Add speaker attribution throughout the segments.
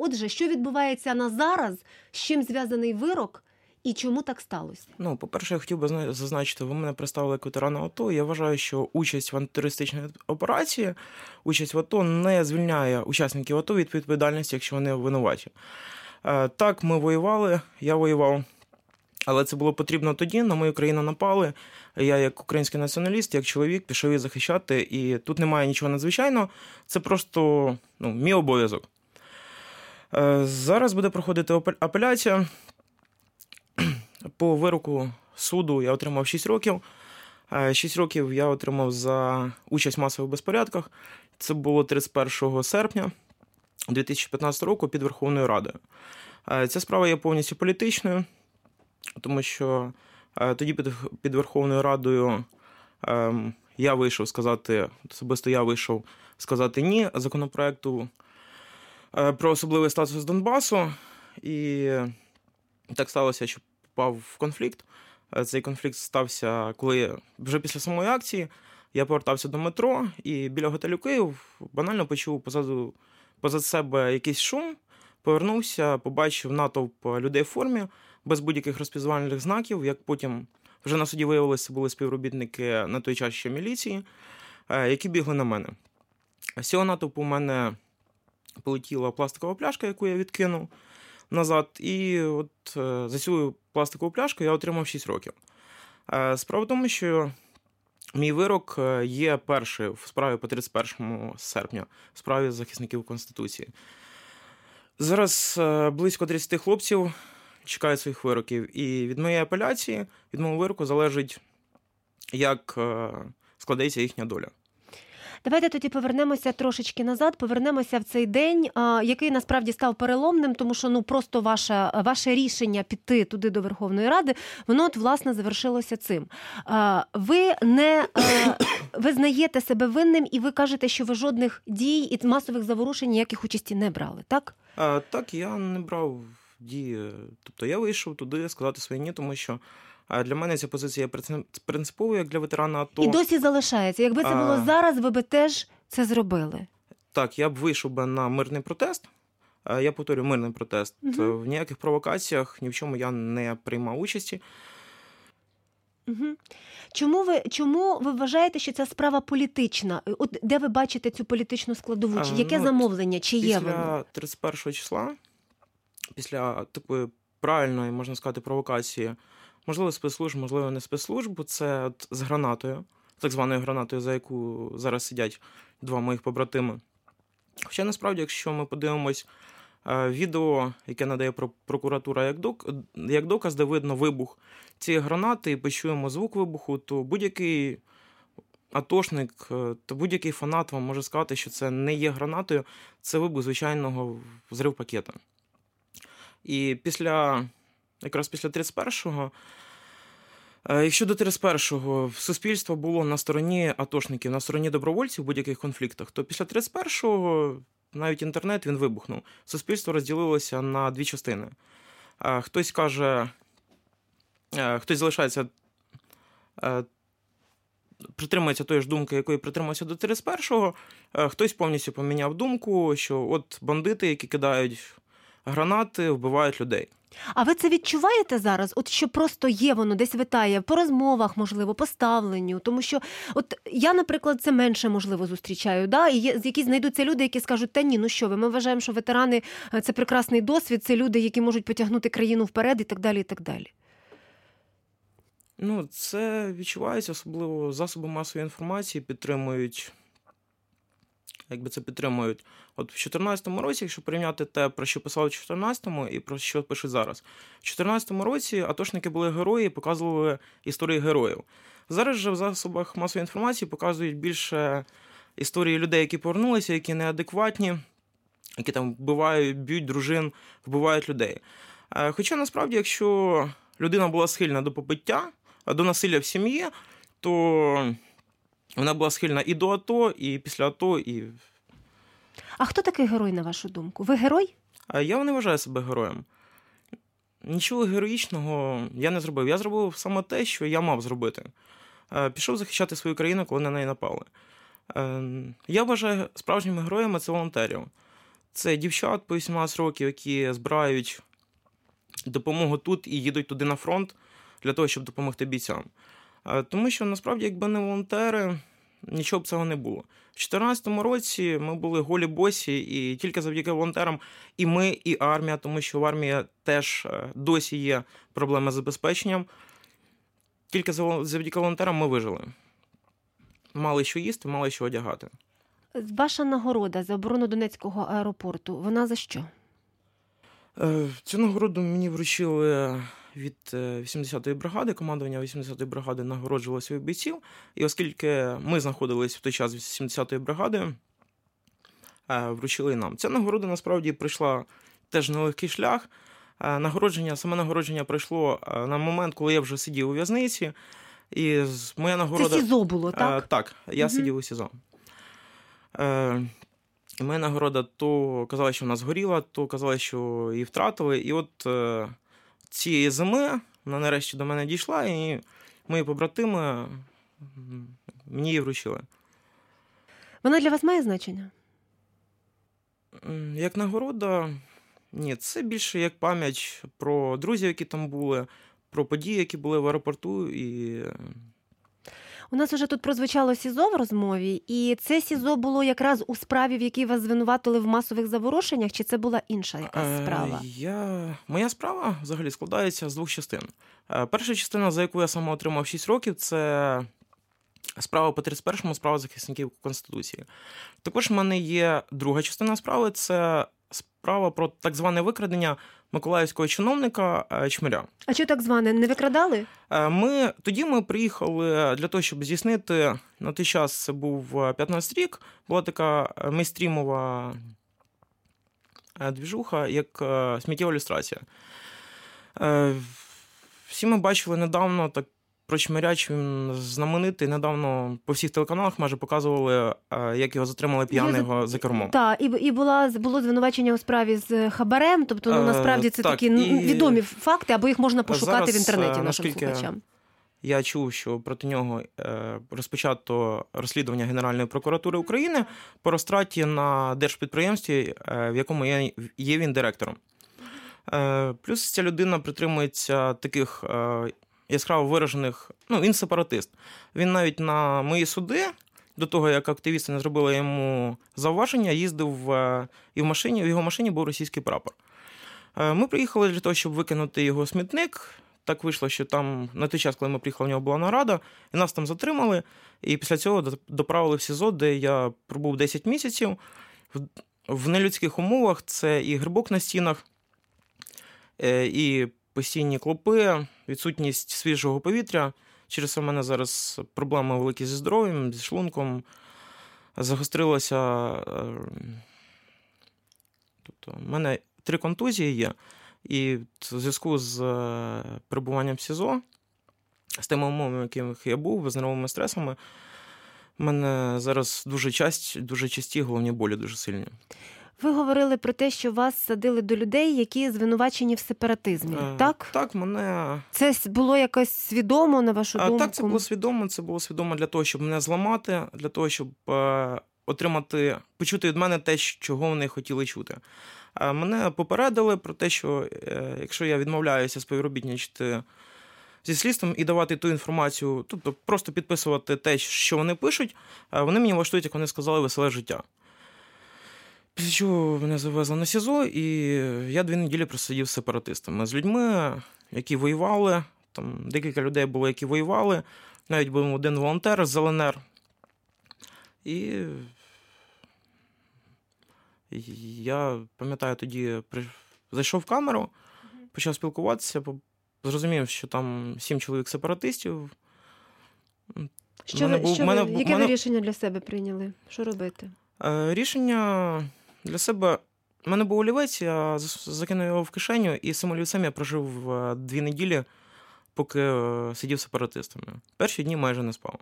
Speaker 1: Отже, що відбувається на зараз, з чим зв'язаний вирок і чому так сталося?
Speaker 2: По-перше, я хотів би зазначити, ви мене представили як ветерана АТО. Я вважаю, що участь в антитерористичній операції, участь в АТО не звільняє учасників АТО від відповідальності, якщо вони винуваті. Так, ми воювали, я воював. Але це було потрібно тоді, на мою країну напали. Я як український націоналіст, як чоловік, пішов її захищати. І тут немає нічого надзвичайного, це просто мій обов'язок. Зараз буде проходити апеляція. По вироку суду я отримав 6 років. 6 років я отримав за участь в масових безпорядках. Це було 31 серпня 2015 року під Верховною Радою. Ця справа є повністю політичною, тому що тоді під Верховною Радою особисто я вийшов сказати ні законопроекту про особливий статус Донбасу. І так сталося, що попав в конфлікт. Цей конфлікт стався, коли вже після самої акції я повертався до метро і біля готелю «Київ» банально почув позад себе якийсь шум, повернувся, побачив натовп людей в формі, без будь-яких розпізнавальних знаків, як потім вже на суді виявилося, були співробітники на той час ще міліції, які бігли на мене. З цього натовпу у мене полетіла пластикова пляшка, яку я відкинув назад, і от за цю пластикову пляшку я отримав 6 років. Справа в тому, що мій вирок є перший в справі по 31 серпня, в справі захисників Конституції. Зараз близько 30 хлопців чекають своїх вироків, і від моєї апеляції, від мого вироку залежить, як складеться їхня доля.
Speaker 1: Давайте тоді повернемося трошечки назад, повернемося в цей день, який насправді став переломним, тому що просто ваше рішення піти туди до Верховної Ради, воно власне завершилося цим. Ви не визнаєте себе винним і ви кажете, що ви жодних дій і масових заворушень ніяких участі не брали, так?
Speaker 2: Так, я не брав дії. Тобто я вийшов туди сказати своє ні, тому що для мене ця позиція є принциповою, як для ветерана АТО.
Speaker 1: І досі залишається. Якби це було зараз, ви б теж це зробили?
Speaker 2: Так, я б вийшов би на мирний протест. Я повторюю, мирний протест. В ніяких провокаціях, ні в чому я не приймав участі.
Speaker 1: Чому ви вважаєте, що ця справа політична? От де ви бачите цю політичну складову? Яке замовлення? Чи є воно?
Speaker 2: Після 31 числа, після такої правильної, можна сказати, провокації, можливо, спецслужб, можливо, не спецслужб, це от з гранатою, так званою гранатою, за яку зараз сидять 2 моїх побратими. Хоча, насправді, якщо ми подивимось відео, яке надає прокуратура як доказ, де видно вибух цієї гранати, і почуємо звук вибуху, то будь-який атошник, то будь-який фанат вам може сказати, що це не є гранатою, це вибух звичайного взрив пакета. І якраз після 31-го, якщо до 31-го суспільство було на стороні атошників, на стороні добровольців в будь-яких конфліктах, то після 31-го навіть інтернет, він вибухнув. Суспільство розділилося на 2 частини. Хтось залишається, притримується тої ж думки, якої притримався до 31-го, хтось повністю поміняв думку, що от бандити, які кидають гранати, вбивають людей.
Speaker 1: А ви це відчуваєте зараз? От що просто є воно, десь витає, по розмовах, можливо, по ставленню? Тому що от я, наприклад, це менше, можливо, зустрічаю, да? І які знайдуться люди, які скажуть, та ні, ми вважаємо, що ветерани – це прекрасний досвід, це люди, які можуть потягнути країну вперед і так далі, і так далі.
Speaker 2: Це відчувається, особливо засоби масової інформації підтримують. От в 2014 році, якщо порівняти те, про що писали в 2014 і про що пишуть зараз. В 2014 році атошники були герої, показували історії героїв. Зараз же в засобах масової інформації показують більше історії людей, які повернулися, які неадекватні, які там вбивають, б'ють дружин, вбивають людей. Хоча насправді, якщо людина була схильна до побиття, до насилля в сім'ї, то вона була схильна і до АТО, і після АТО, і...
Speaker 1: А хто такий герой, на вашу думку? Ви герой?
Speaker 2: Я не вважаю себе героєм. Нічого героїчного я не зробив. Я зробив саме те, що я мав зробити. Пішов захищати свою країну, коли на неї напали. Я вважаю справжніми героями – це волонтерів. Це дівчат по 18 років, які збирають допомогу тут і їдуть туди на фронт для того, щоб допомогти бійцям. Тому що, насправді, якби не волонтери, нічого б цього не було. В 2014 році ми були голі босі, і тільки завдяки волонтерам і ми, і армія, тому що в армії теж досі є проблеми з забезпеченням. Тільки завдяки волонтерам ми вижили. Мали що їсти, мали що одягати.
Speaker 1: Ваша нагорода за оборону Донецького аеропорту, вона за що?
Speaker 2: Цю нагороду мені вручили від 80-ї бригади, командування 80-ї бригади нагороджувало своїх бійців. І оскільки ми знаходились в той час з 70-ї бригади, вручили нам. Ця нагорода, насправді, прийшла теж нелегкий шлях. Саме нагородження прийшло на момент, коли я вже сидів у в'язниці. І моя нагорода...
Speaker 1: Це СІЗО було, так?
Speaker 2: Так, я сидів у СІЗО. І моя нагорода то казали, що вона згоріла, то казали, що її втратили. І от цієї зими вона нарешті до мене дійшла, і мої побратими мені її вручили.
Speaker 1: Вона для вас має значення?
Speaker 2: Як нагорода? Ні, це більше як пам'ять про друзів, які там були, про події, які були в аеропорту. І...
Speaker 1: У нас вже тут прозвучало СІЗО в розмові, і це СІЗО було якраз у справі, в якій вас звинуватили в масових заворушеннях, чи це була інша якась справа?
Speaker 2: Моя справа взагалі складається з двох частин. Перша частина, за яку я саме отримав 6 років, це справа по 31-му, справа захисників Конституції. Також в мене є друга частина справи, це справа про так зване викрадення миколаївського чиновника Чмиря. А
Speaker 1: що так зване? Не викрадали?
Speaker 2: Тоді ми приїхали для того, щоб здійснити, на той час це був 15 рік, була така мейнстрімова двіжуха, як сміттєва люстрація. Всі ми бачили недавно так про Чмиря, що він знаменитий. Недавно по всіх телеканалах майже показували, як його затримали п'яного за кермом.
Speaker 1: Так, і було звинувачення у справі з хабарем, тобто насправді це такі відомі факти, або їх можна пошукати зараз, в інтернеті нашим слухачам.
Speaker 2: Я чув, що проти нього розпочато розслідування Генеральної прокуратури України по розтраті на держпідприємстві, в якому є він директором. Плюс ця людина притримується таких яскраво виражених, він сепаратист. Він навіть на мої суди, до того, як активісти не зробили йому зауваження, їздив і в його машині був російський прапор. Ми приїхали для того, щоб викинути його в смітник. Так вийшло, що там на той час, коли ми приїхали, в нього була нарада, і нас там затримали, і після цього доправили в СІЗО, де я пробув 10 місяців. В нелюдських умовах це і грибок на стінах, і постійні клопи, відсутність свіжого повітря. Через це в мене зараз проблеми великі зі здоров'ям, зі шлунком. Загострилося... Тобто, в мене 3 контузії є. І в зв'язку з перебуванням в СІЗО, з тими умовами, в яких я був, з нервовими стресами, в мене зараз дуже часті головні болі, дуже сильні.
Speaker 1: Ви говорили про те, що вас садили до людей, які звинувачені в сепаратизмі, так?
Speaker 2: Так, мене...
Speaker 1: Це було якось свідомо, на вашу думку?
Speaker 2: Так, це було свідомо. Це було свідомо для того, щоб мене зламати, для того, щоб почути від мене те, чого вони хотіли чути. Мене попередили про те, що якщо я відмовляюся співробітничати зі слідством і давати ту інформацію, тобто просто підписувати те, що вони пишуть, вони мені влаштують, як вони сказали, веселе життя. Після чого мене завезли на СІЗО, і я 2 неділі просидів з сепаратистами. З людьми, які воювали, там декілька людей було, які воювали, навіть був один волонтер з ЛНР. І я пам'ятаю, тоді зайшов в камеру, почав спілкуватися, зрозумів, що там 7 чоловік сепаратистів.
Speaker 1: Яке ви рішення для себе прийняли? Що робити?
Speaker 2: Рішення для себе... У мене був олівець, я закинув його в кишеню, і з цим олівцем я прожив 2 неділі, поки сидів з сепаратистами. Перші дні майже не спав.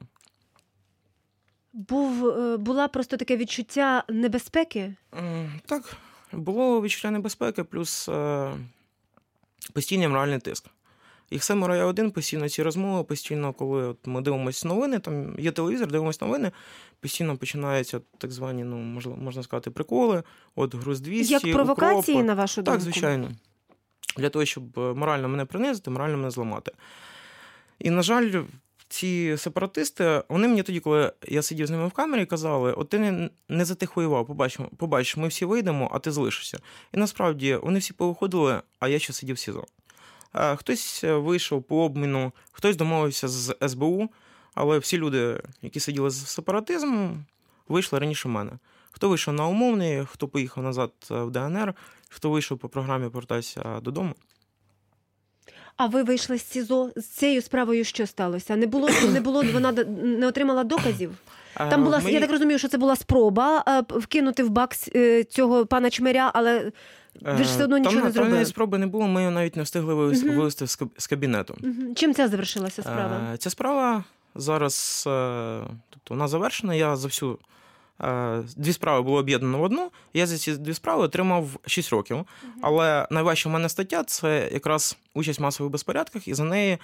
Speaker 1: Була просто таке відчуття небезпеки?
Speaker 2: Так, було відчуття небезпеки, плюс постійний моральний тиск. Їх 7, я один, постійно ці розмови, постійно, коли от ми дивимося новини, там є телевізор, дивимося новини, постійно починаються так звані, можна сказати, приколи, от груз 200,
Speaker 1: як провокації,
Speaker 2: укроп.
Speaker 1: на вашу думку?
Speaker 2: Так, звичайно. Для того, щоб морально мене принизити, морально мене зламати. І, на жаль, ці сепаратисти, вони мені тоді, коли я сидів з ними в камері, казали, от ти не за тих воював, побачиш, ми всі вийдемо, а ти залишишся. І насправді вони всі повиходили, а я ще сидів в СІЗО. Хтось вийшов по обміну, хтось домовився з СБУ, але всі люди, які сиділи з сепаратизмом, вийшли раніше мене. Хто вийшов на умовний, хто поїхав назад в ДНР, хто вийшов по програмі «Повертайся додому».
Speaker 1: А ви вийшли з СІЗО? З цією справою що сталося? Не було, вона не отримала доказів? Там була, я так розумію, що це була спроба вкинути в бак цього пана Чмиря, але ви ж все одно нічого не зробили.
Speaker 2: Там спроби не було, ми її навіть не встигли вивезти з кабінету.
Speaker 1: Чим ця завершилася справа?
Speaker 2: Ця справа зараз, тобто вона завершена, я за всю... Дві справи було об'єднано в одну, я за ці дві справи отримав 6 років. Але найважча в мене стаття – це якраз участь в масових безпорядках, і за неї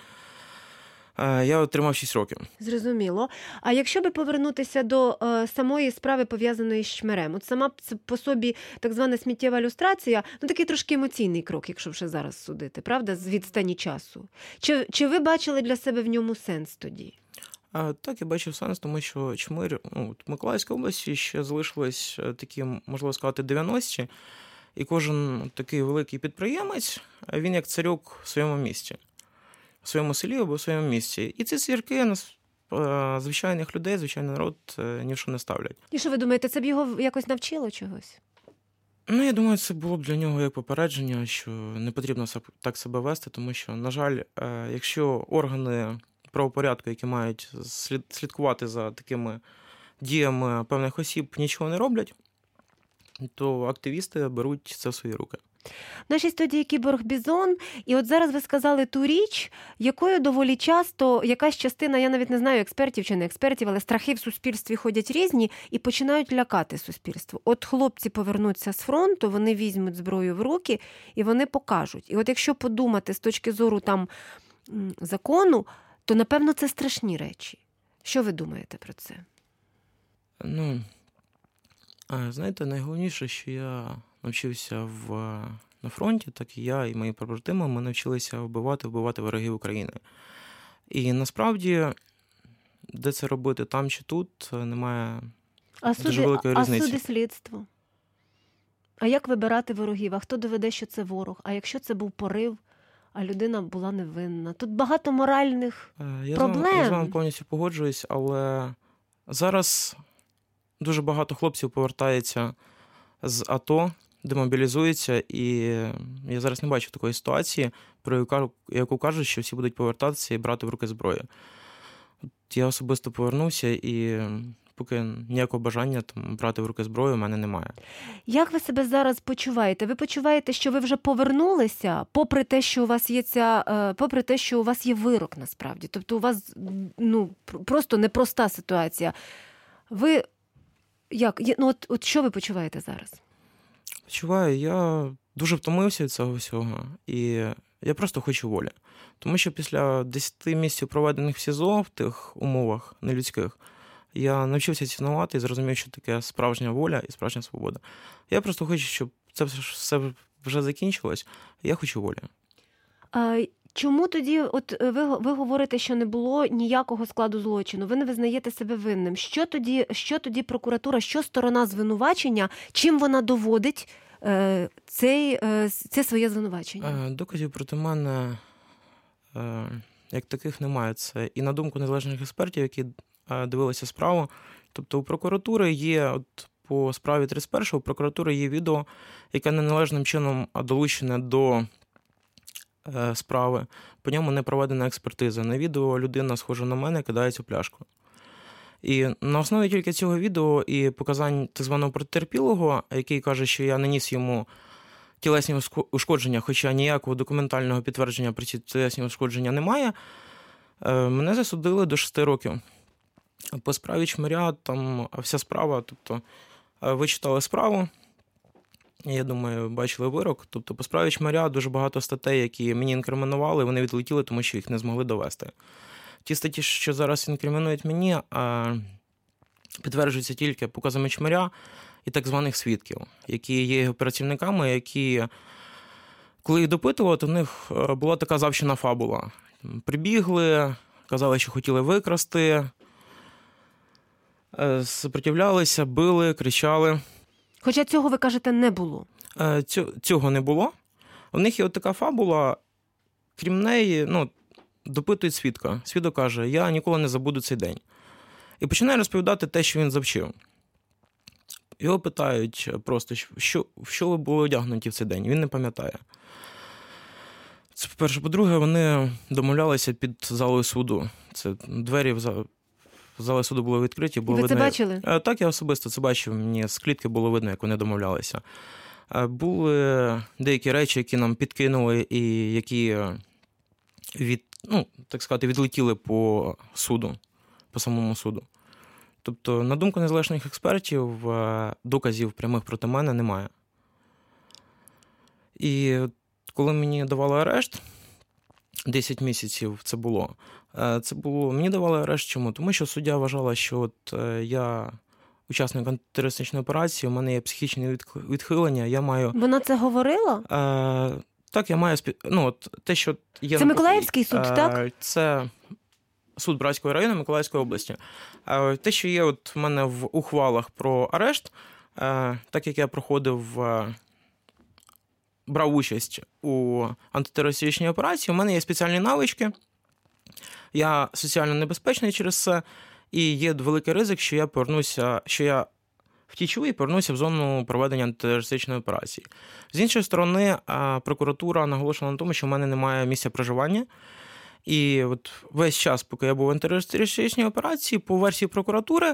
Speaker 2: я отримав 6 років.
Speaker 1: Зрозуміло. А якщо би повернутися до самої справи, пов'язаної з Чмирем, от сама по собі так звана сміттєва люстрація, такий трошки емоційний крок, якщо вже зараз судити, правда, з відстані часу. Чи ви бачили для себе в ньому сенс тоді?
Speaker 2: Так, я бачив сенс, тому що Чмир, в Миколаївській області ще залишились такі, можливо сказати, 90-ті, і кожен такий великий підприємець, він як царюк в своєму місті, в своєму селі або в своєму місті. І ці цвірки звичайних людей, звичайний народ ні в що не ставлять. І
Speaker 1: що ви думаєте, це б його якось навчило чогось?
Speaker 2: Я думаю, це було б для нього як попередження, що не потрібно так себе вести, тому що, на жаль, якщо органи правопорядку, які мають слідкувати за такими діями певних осіб, нічого не роблять, то активісти беруть це в свої руки.
Speaker 1: В нашій студії Кіборг Бізон, і от зараз ви сказали ту річ, якою доволі часто якась частина, я навіть не знаю, експертів чи не експертів, але страхи в суспільстві ходять різні і починають лякати суспільство. От хлопці повернуться з фронту, вони візьмуть зброю в руки і вони покажуть. І от якщо подумати з точки зору там закону, то, напевно, це страшні речі. Що ви думаєте про це?
Speaker 2: Знаєте, найголовніше, що я навчився на фронті, так і я, і мої побратими, ми навчилися вбивати ворогів України. І насправді, де це робити, там чи тут, немає дуже великої різниці.
Speaker 1: А суди, слідство? А як вибирати ворогів? А хто доведе, що це ворог? А якщо це був порив, а людина була невинна? Тут багато моральних проблем.
Speaker 2: Я з вами повністю погоджуюсь, але зараз дуже багато хлопців повертається з АТО, демобілізується, і я зараз не бачу такої ситуації, про яку кажуть, що всі будуть повертатися і брати в руки зброю. Я особисто повернувся, і поки ніякого бажання брати в руки зброю в мене немає.
Speaker 1: Як ви себе зараз почуваєте? Ви почуваєте, що ви вже повернулися, попри те, що у вас є попри те, що у вас є вирок насправді? Тобто у вас просто непроста ситуація. Ви як? От що ви почуваєте зараз?
Speaker 2: Почуваю, я дуже втомився від цього всього, і я просто хочу волі. Тому що після 10 місяців, проведених в СІЗО, в тих умовах нелюдських, я навчився цінувати і зрозумів, що таке справжня воля і справжня свобода. Я просто хочу, щоб це все вже закінчилось. Я хочу волі.
Speaker 1: Чому тоді, от ви говорите, що не було ніякого складу злочину, ви не визнаєте себе винним? Що тоді прокуратура, що сторона звинувачення, чим вона доводить це своє звинувачення?
Speaker 2: Доказів проти мене як таких немає. Це і на думку незалежних експертів, які дивилися справу. Тобто у прокуратури є, по справі 31-го, у прокуратури є відео, яке неналежним чином долучене до справи. По ньому не проведена експертиза. На відео людина, схожа на мене, кидає цю пляшку. І на основі тільки цього відео і показань так званого потерпілого, який каже, що я наніс йому тілесні ушкодження, хоча ніякого документального підтвердження про ці тілесні ушкодження немає, мене засудили до 6 років. По справі Чмиря там вся справа, тобто ви читали справу, я думаю, бачили вирок. Тобто по справі Чмаря дуже багато статей, які мені інкримінували, вони відлетіли, тому що їх не змогли довести. Ті статті, що зараз інкримінують мені, підтверджуються тільки показами Чмаря і так званих свідків, які є його працівниками, які, коли їх допитували, то в них була така завчена фабула. Прибігли, казали, що хотіли викрасти, сопротивлялися, били, кричали.
Speaker 1: Хоча цього, ви кажете, не було.
Speaker 2: Цього не було. У них є от така фабула, крім неї, допитують свідка. Свідок каже, я ніколи не забуду цей день. І починає розповідати те, що він завчив. Його питають просто, в що ви були одягнуті в цей день. Він не пам'ятає. Це, по-перше. По-друге, вони домовлялися під залою суду. Це двері в зали суду були відкриті. Було
Speaker 1: ви
Speaker 2: видно,
Speaker 1: це бачили?
Speaker 2: Так, я особисто це бачив. Мені з клітки було видно, як вони домовлялися. Були деякі речі, які нам підкинули і які відлетіли по суду, по самому суду. Тобто, на думку незалежних експертів, доказів прямих проти мене немає. І коли мені давали арешт, 10 місяців мені давали арешт чому? Тому що суддя вважала, що я учасник антитерористичної операції, у мене є психічне відхилення, я маю...
Speaker 1: Вона це говорила?
Speaker 2: Так, я маю... те, що є...
Speaker 1: Це Миколаївський суд, так?
Speaker 2: Це суд Братського району Миколаївської області. Те, що є в мене в ухвалах про арешт, так як я брав участь у антитерористичній операції, у мене є спеціальні навички, я соціально небезпечний через це, і є великий ризик, що я втічу і повернуся в зону проведення антитерористичної операції. З іншої сторони, прокуратура наголошена на тому, що в мене немає місця проживання, і весь час, поки я був в антитерористичній операції, по версії прокуратури,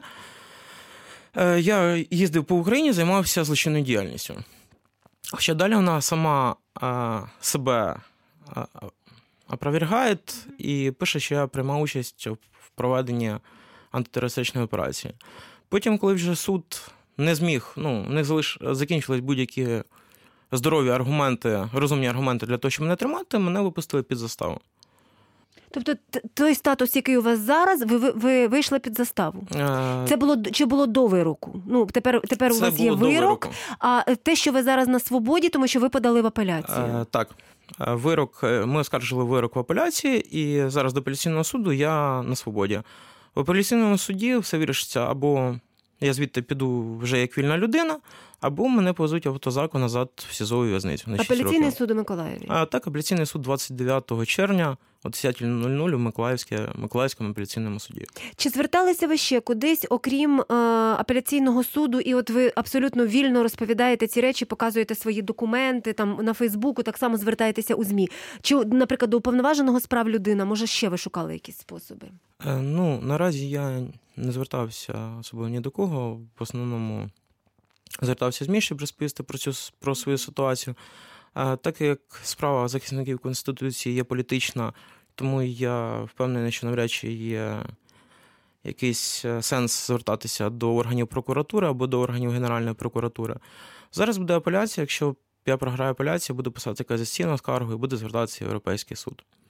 Speaker 2: я їздив по Україні, займався злочинною діяльністю. Хоча далі вона сама себе опровергає і пише, що я приймав участь в проведенні антитерористичної операції. Потім, коли вже суд не зміг, закінчились будь-які здорові аргументи, розумні аргументи для того, щоб мене тримати, мене випустили під заставу.
Speaker 1: Тобто той статус, який у вас зараз, ви вийшли під заставу? Це було до вироку? Тепер у вас є вирок, а те, що ви зараз на свободі, тому що ви подали в апеляцію?
Speaker 2: Так. Ми оскаржили вирок в апеляції, і зараз до апеляційного суду я на свободі. В апеляційному суді все вирішиться, або я звідти піду вже як вільна людина, або мене повезуть в автозаку назад в СІЗО і в'язницю на 6 років.
Speaker 1: Апеляційний суд у Миколаєві?
Speaker 2: Так, апеляційний суд 29 червня о 10:00 у Миколаївському апеляційному суді.
Speaker 1: Чи зверталися ви ще кудись, окрім апеляційного суду, і ви абсолютно вільно розповідаєте ці речі, показуєте свої документи, там на Фейсбуку, так само звертаєтеся у ЗМІ? Чи, наприклад, до уповноваженого з прав людини, може, ще ви шукали якісь способи?
Speaker 2: Наразі я не звертався особливо ні до кого. В основному звертався ЗМІ, щоб розповісти про свою ситуацію. Так як справа захисників Конституції є політична, тому я впевнений, що навряд чи є якийсь сенс звертатися до органів прокуратури або до органів Генеральної прокуратури. Зараз буде апеляція, якщо я програю апеляцію, буду писати касаційну скаргу і буду звертатися в Європейський суд.